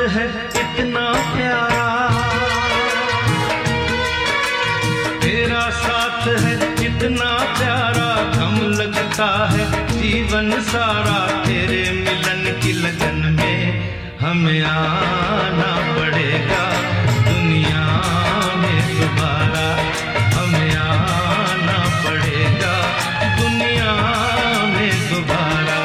है इतना प्यारा, तेरा साथ है इतना प्यारा, गम लगता है जीवन सारा। तेरे मिलन की लगन में हमें आना पड़ेगा दुनिया में दोबारा, हमें आना पड़ेगा दुनिया में दोबारा।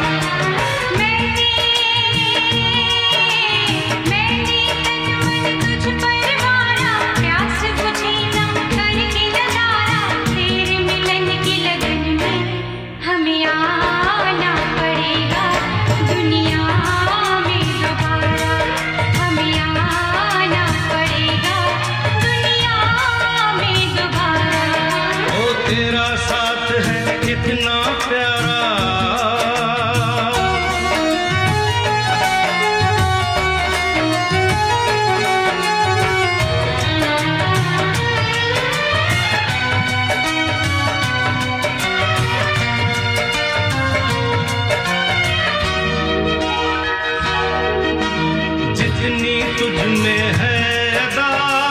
तेरा साथ है इतना प्यारा, जितनी तुझ में है अदा,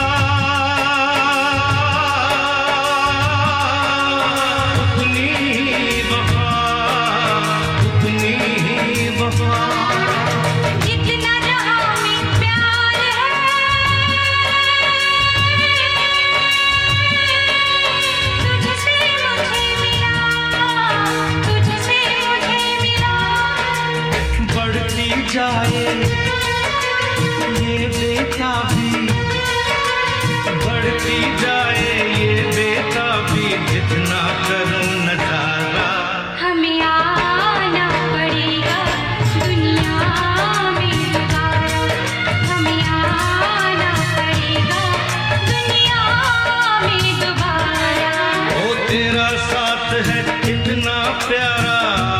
जितना जहां में प्यार है, तुझसे मुझे मिला, बढ़ती जाए ये बेताबी, बढ़ती जाए ये बेताबी, जितना करूं नजारा। हमें आना पड़ेगा दुनिया में दोबारा, हमें आना पड़ेगा दुनिया में दोबारा। ओ तेरा साथ है इतना प्यारा,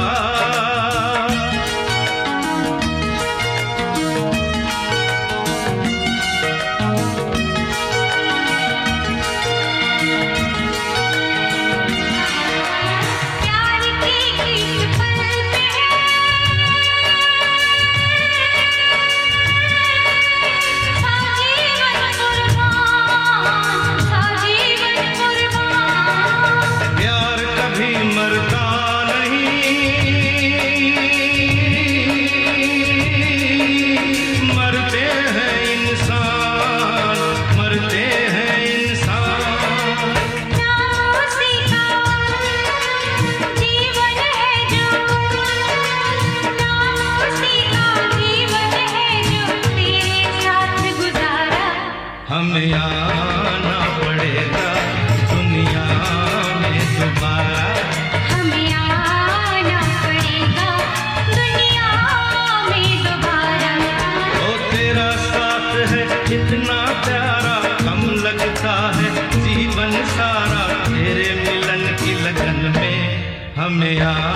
हमें आना पड़ेगा दुनिया में दोबारा, हमें आना पड़ेगा दुनिया में दोबारा। ओ तेरा साथ है इतना प्यारा, गम लगता है जीवन सारा, तेरे मिलन की लगन में हमें